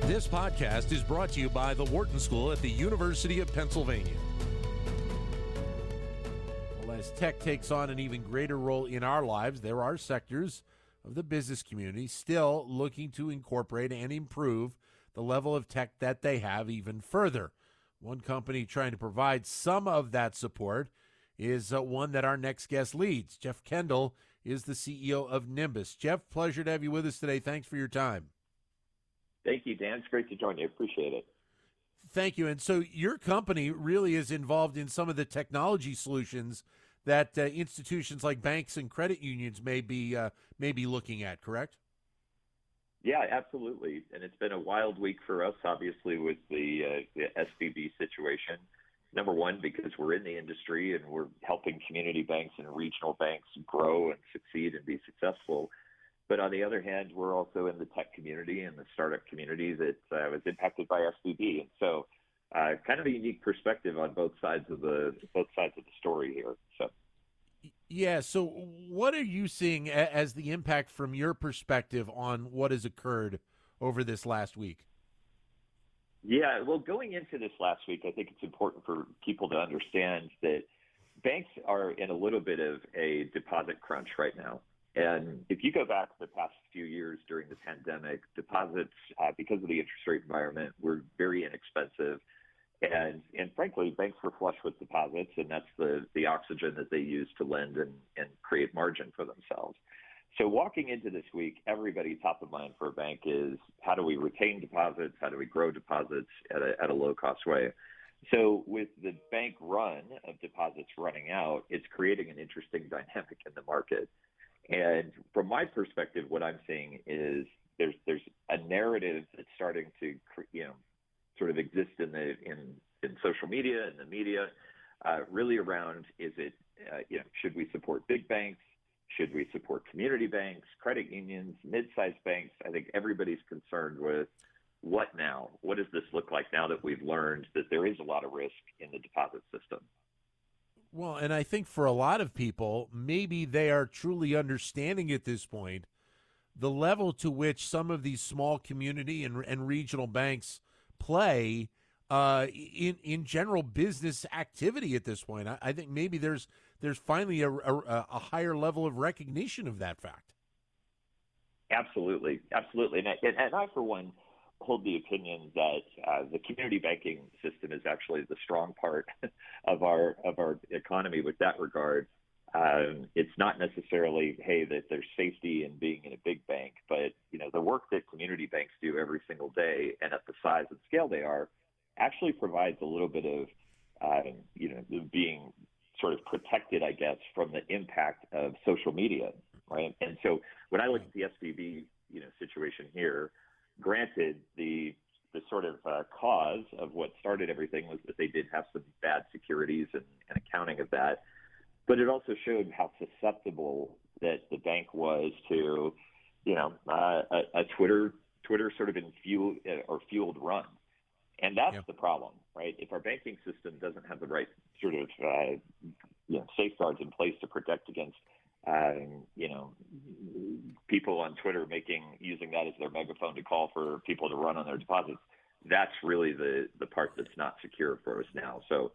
This podcast is brought to you by the Wharton School at the University of Pennsylvania. Well, as tech takes on an even greater role in our lives, there are sectors of the business community still looking to incorporate and improve the level of tech that they have even further. One company trying to provide some of that support is one that our next guest leads. Jeff Kendall is the CEO of Nymbus. Jeff, pleasure to have you with us today. Thanks for your time. Thank you, Dan. It's great to join you. Appreciate it. Thank you. And so your company really is involved in some of the technology solutions that institutions like banks and credit unions may be looking at, correct? Yeah, absolutely. And it's been a wild week for us, obviously, with the SVB situation. Number one, because we're in the industry and we're helping community banks and regional banks grow and succeed and be successful. But on the other hand, we're also in the tech community and the startup community that was impacted by SVB. And so kind of a unique perspective on both sides of the story here. So. Yeah. So what are you seeing as the impact from your perspective on what has occurred over this last week? Yeah, well, going into this last week, I think it's important for people to understand that banks are in a little bit of a deposit crunch right now. And if you go back the past few years during the pandemic, deposits, because of the interest rate environment, were very inexpensive. And frankly, banks were flush with deposits, and that's the oxygen that they use to lend and create margin for themselves. So walking into this week, everybody top of mind for a bank is how do we retain deposits? How do we grow deposits at a low-cost way? So with the bank run of deposits running out, it's creating an interesting dynamic in the market. And from my perspective, what I'm seeing is there's a narrative that's starting to, sort of exist in social media and the media, really around should we support big banks? Should we support community banks, credit unions, mid-sized banks? I think everybody's concerned with what now? What does this look like now that we've learned that there is a lot of risk in the deposit system? Well, and I think for a lot of people, maybe they are truly understanding at this point the level to which some of these small community and regional banks play in general business activity at this point. I think maybe there's finally a higher level of recognition of that fact. Absolutely. And I, for one, hold the opinion that the community banking system is actually the strong part of our economy with that regard. It's not necessarily, that there's safety in being in a big bank, but the work that community banks do every single day and at the size and scale they are actually provides a little bit of, being sort of protected, I guess, from the impact of social media, right? And so when I look at the SVB, situation here, granted, the sort of cause of what started everything was that they did have some bad securities and accounting of that. But it also showed how susceptible that the bank was to, a Twitter sort of fueled run. And that's the problem, right? If our banking system doesn't have the right sort of, safeguards in place to protect against, people on Twitter using that as their megaphone to call for people to run on their deposits, that's really the part that's not secure for us now. So,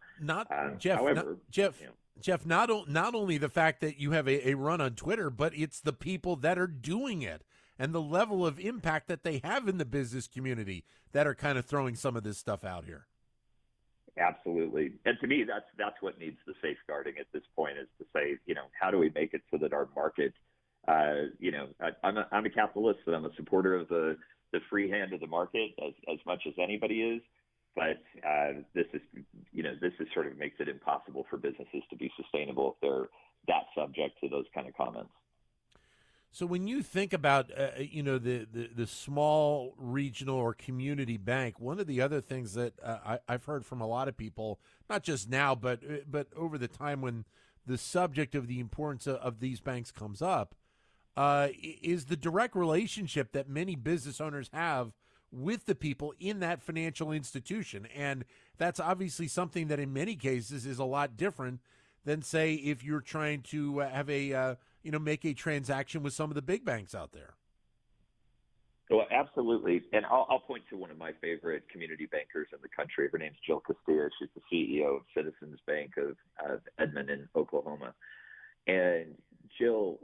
Jeff, not only the fact that you have a run on Twitter, but it's the people that are doing it and the level of impact that they have in the business community that are kind of throwing some of this stuff out here. Absolutely. And to me, that's what needs the safeguarding at this point, is to say, how do we make it so that our market, I'm a capitalist and I'm a supporter of the free hand of the market as much as anybody is. But this sort of makes it impossible for businesses to be sustainable if they're that subject to those kind of comments. So when you think about, the small regional or community bank, one of the other things that I've heard from a lot of people, not just now, but over the time when the subject of the importance of these banks comes up, is the direct relationship that many business owners have with the people in that financial institution. And that's obviously something that in many cases is a lot different than, say, if you're trying to have make a transaction with some of the big banks out there. Well, absolutely. And I'll point to one of my favorite community bankers in the country. Her name's Jill Castillo. She's the CEO of Citizens Bank of Edmond in Oklahoma. And Jill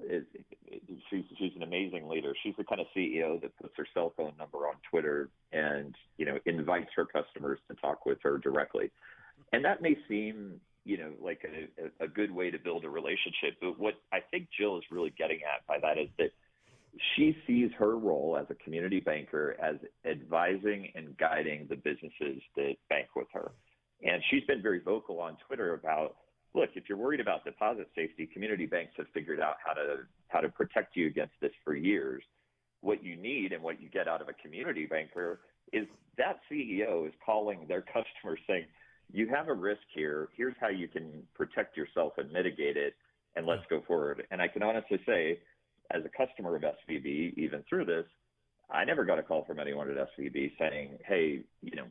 she's an amazing leader. She's the kind of CEO that puts her cell phone number on Twitter and, invites her customers to talk with her directly. And that may seem, like a good way to build a relationship. But what I think Jill is really getting at by that is that she sees her role as a community banker as advising and guiding the businesses that bank with her. And she's been very vocal on Twitter about, look, if you're worried about deposit safety, community banks have figured out how to protect you against this for years. What you need and what you get out of a community banker is that CEO is calling their customers saying, you have a risk here. Here's how you can protect yourself and mitigate it, and let's go forward. And I can honestly say, as a customer of SVB, even through this, I never got a call from anyone at SVB saying, hey,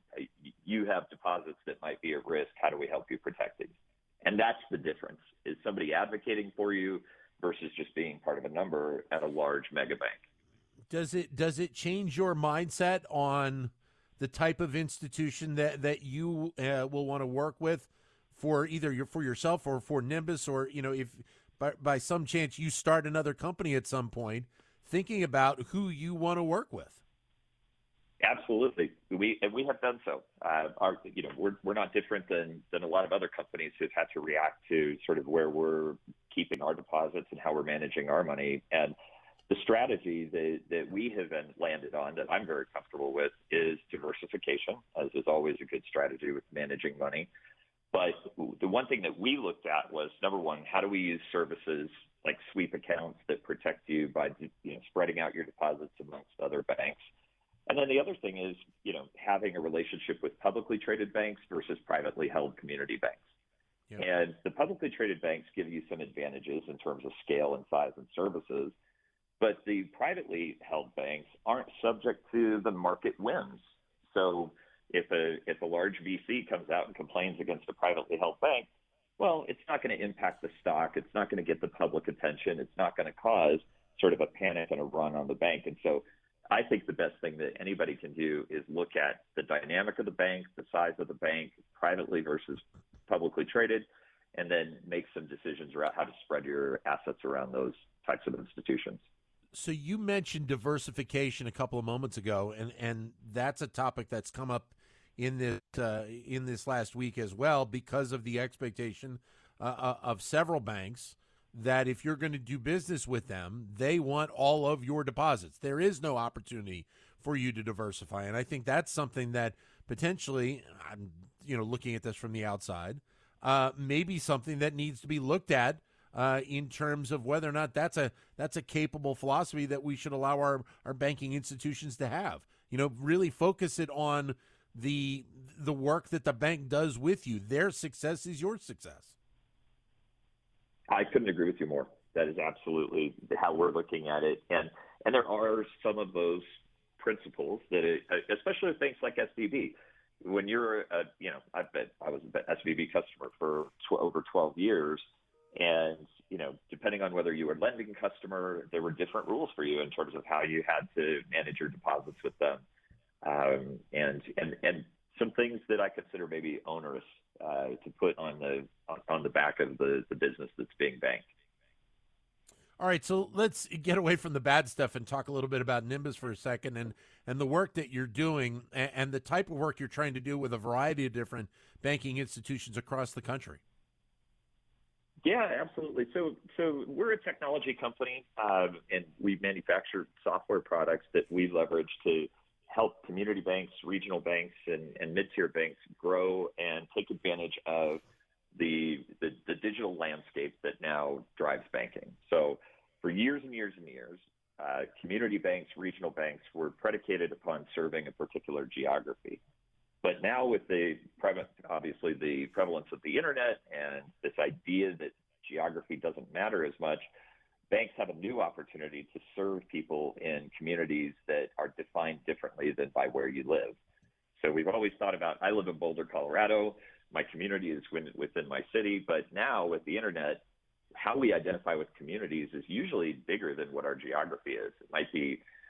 you have deposits that might be at risk. How do we help you protect these? And that's the difference, is somebody advocating for you versus just being part of a number at a large mega bank. Does it change your mindset on the type of institution that you will want to work with for either for yourself or for Nymbus, or if by some chance you start another company at some point, thinking about who you want to work with? Absolutely, we have done so. We're not different than a lot of other companies who've had to react to sort of where we're keeping our deposits and how we're managing our money. And the strategy that we have landed on, that I'm very comfortable with, is diversification, as is always a good strategy with managing money. But the one thing that we looked at was, number one, how do we use services like sweep accounts that protect you by spreading out your deposits amongst other banks? And then the other thing is, having a relationship with publicly traded banks versus privately held community banks. Yep. And the publicly traded banks give you some advantages in terms of scale and size and services, but the privately held banks aren't subject to the market whims. So if a large VC comes out and complains against a privately held bank, well, it's not going to impact the stock. It's not going to get the public attention. It's not going to cause sort of a panic and a run on the bank. And so I think the best thing that anybody can do is look at the dynamic of the bank, the size of the bank, privately versus publicly traded, and then make some decisions around how to spread your assets around those types of institutions. So you mentioned diversification a couple of moments ago, and that's a topic that's come up in this last week as well, because of the expectation of several banks that if you're going to do business with them, they want all of your deposits. There is no opportunity for you to diversify. And I think that's something that potentially, I'm looking at this from the outside, maybe something that needs to be looked at in terms of whether or not that's a capable philosophy that we should allow our banking institutions to have. Really focus it on the work that the bank does with you. Their success is your success. I couldn't agree with you more. That is absolutely how we're looking at it. And there are some of those principles that, especially with banks like SVB, when you're, I was an SVB customer for over 12 years. And, depending on whether you were a lending customer, there were different rules for you in terms of how you had to manage your deposits with them. And some things that I consider maybe onerous to put on the back of the business that's being banked. All right, so let's get away from the bad stuff and talk a little bit about Nymbus for a second, and the work that you're doing and the type of work you're trying to do with a variety of different banking institutions across the country. Yeah, absolutely. So we're a technology company, and we manufacture software products that we leverage to help community banks, regional banks, and mid-tier banks grow and take advantage of the digital landscape that now drives banking. So for years and years and years, community banks, regional banks were predicated upon serving a particular geography. But now with the prevalence of the internet and this idea that geography doesn't matter as much, banks have a new opportunity to serve people in communities that are defined differently than by where you live. So we've always thought about, I live in Boulder, Colorado. My community is within my city. But now with the internet, how we identify with communities is usually bigger than what our geography is. It might be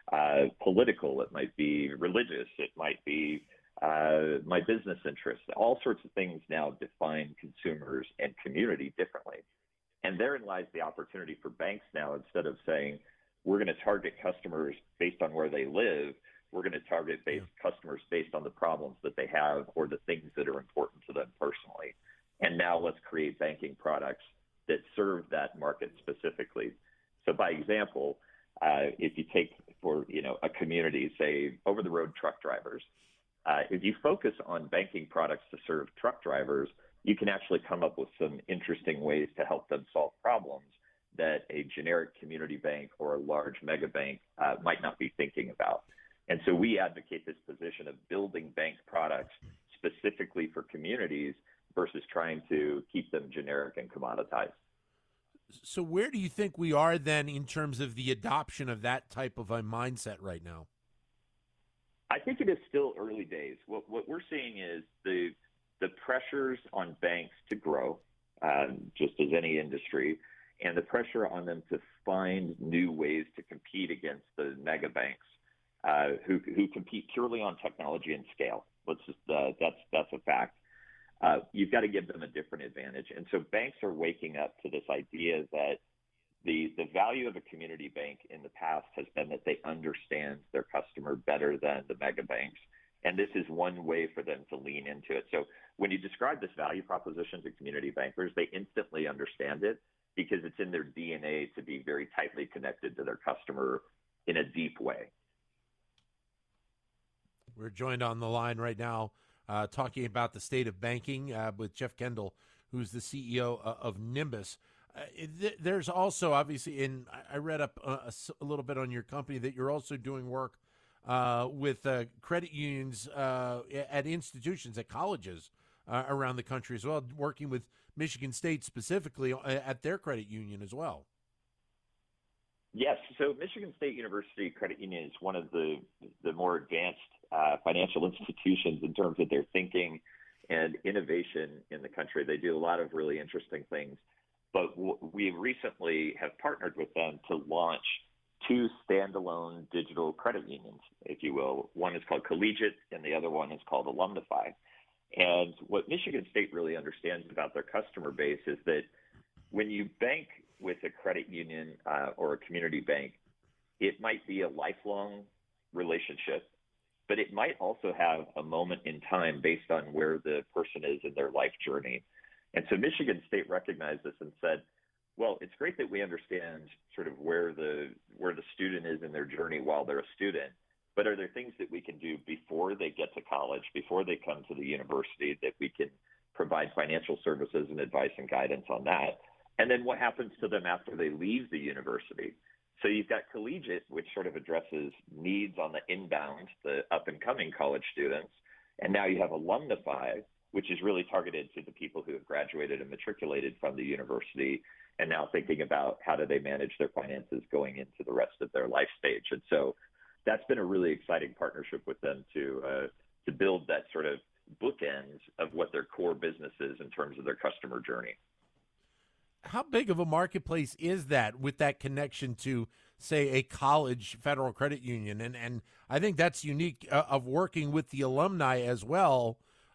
political, it might be religious, it might be my business interests. All sorts of things now define consumers and community differently. And therein lies the opportunity for banks now, instead of saying, we're going to target customers based on where they live, we're going to target customers based on the problems that they have or the things that are important to them personally. And now let's create banking products that serve that market specifically. So by example, if you take for a community, say over-the-road truck drivers, if you focus on banking products to serve truck drivers, you can actually come up with some interesting ways to help them solve problems that a generic community bank or a large mega bank might not be thinking about. And so we advocate this position of building bank products specifically for communities versus trying to keep them generic and commoditized. So where do you think we are then in terms of the adoption of that type of a mindset right now? I think it is still early days. What we're seeing is the pressures on banks to grow, just as any industry, and the pressure on them to find new ways to compete against the mega banks who compete purely on technology and scale. That's a fact. You've got to give them a different advantage. And so banks are waking up to this idea that the value of a community bank in the past has been that they understand their customer better than the mega banks. And this is one way for them to lean into it. So when you describe this value proposition to community bankers, they instantly understand it because it's in their DNA to be very tightly connected to their customer in a deep way. We're joined on the line right now talking about the state of banking with Jeff Kendall, who's the CEO of Nymbus. There's also, obviously, I read up a little bit on your company that you're also doing work with credit unions at institutions, at colleges around the country as well, working with Michigan State specifically at their credit union as well. Yes. So Michigan State University Credit Union is one of the more advanced financial institutions in terms of their thinking and innovation in the country. They do a lot of really interesting things. But we recently have partnered with them to launch two standalone digital credit unions, if you will. One is called Collegiate, and the other one is called Alumnify. And what Michigan State really understands about their customer base is that when you bank with a credit union or a community bank, it might be a lifelong relationship, but it might also have a moment in time based on where the person is in their life journey. And so Michigan State recognized this and said, well, it's great that we understand sort of where the student is in their journey while they're a student, but are there things that we can do before they get to college, before they come to the university, that we can provide financial services and advice and guidance on that? And then what happens to them after they leave the university? So you've got Collegiate, which sort of addresses needs on the inbound, the up-and-coming college students. And now you have Alumnify, which is really targeted to the people who have graduated and matriculated from the university and now thinking about how do they manage their finances going into the rest of their life stage. And so that's been a really exciting partnership with them to build that sort of bookends of what their core business is in terms of their customer journey. How big of a marketplace is that with that connection to, say, a college federal credit union? And I think that's unique of working with the alumni as well,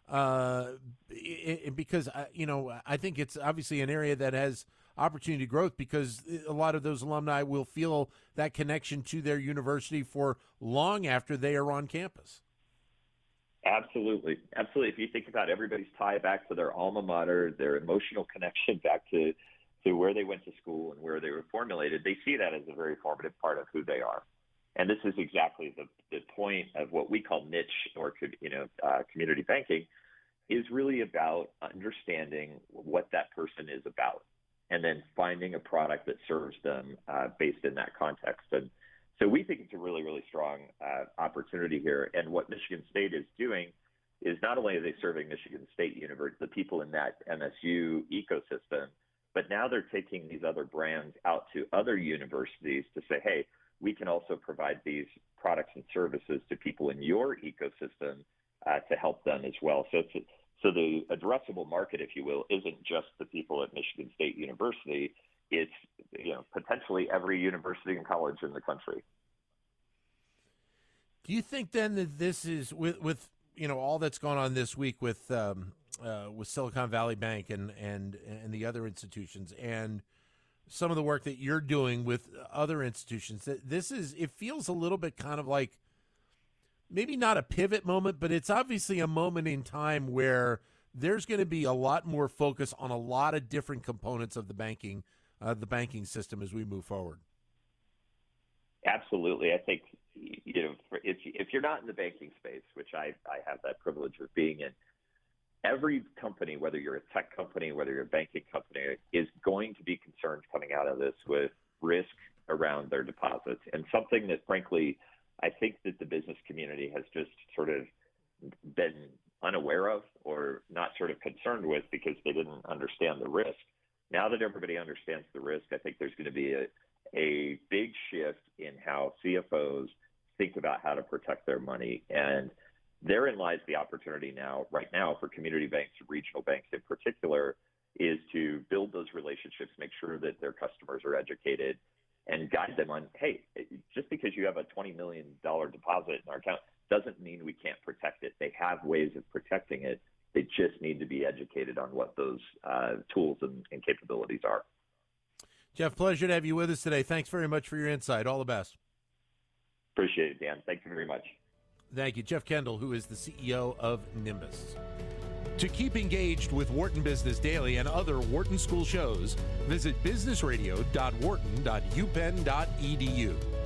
because, I think it's obviously an area that has opportunity growth because a lot of those alumni will feel that connection to their university for long after they are on campus. Absolutely. Absolutely. If you think about everybody's tie back to their alma mater, their emotional connection back to where they went to school and where they were formulated, they see that as a very formative part of who they are. And this is exactly the point of what we call niche or community banking, is really about understanding what that person is about and then finding a product that serves them based in that context. And so we think it's a really, really strong opportunity here. And what Michigan State is doing is not only are they serving Michigan State University, the people in that MSU ecosystem, but now they're taking these other brands out to other universities to say, hey, we can also provide these products and services to people in your ecosystem to help them as well. So the addressable market, if you will, isn't just the people at Michigan State University. It's potentially every university and college in the country. Do you think then that this is with all that's gone on this week with Silicon Valley Bank and the other institutions and some of the work that you're doing with other institutions, that it feels a little bit kind of like maybe not a pivot moment, but it's obviously a moment in time where there's going to be a lot more focus on a lot of different components of the banking system as we move forward. Absolutely. I think, if you're not in the banking space, which I have that privilege of being in, every company, whether you're a tech company, whether you're a banking company, is going to be concerned coming out of this with risk around their deposits, and something that, frankly, I think that the business community has just sort of been unaware of or not sort of concerned with because they didn't understand the risk. Now that everybody understands the risk, I think there's going to be a big shift in how CFOs think about how to protect their money. And therein lies the opportunity right now for community banks and regional banks in particular, is to build those relationships, make sure that their customers are educated, and guide them on, hey, just because you have a $20 million deposit in our account doesn't mean we can't protect it. They have ways of protecting it. They just need to be educated on what those tools and capabilities are. Jeff, pleasure to have you with us today. Thanks very much for your insight. All the best. Appreciate it, Dan. Thank you very much. Thank you. Jeff Kendall, who is the CEO of Nymbus. To keep engaged with Wharton Business Daily and other Wharton School shows, visit businessradio.wharton.upenn.edu.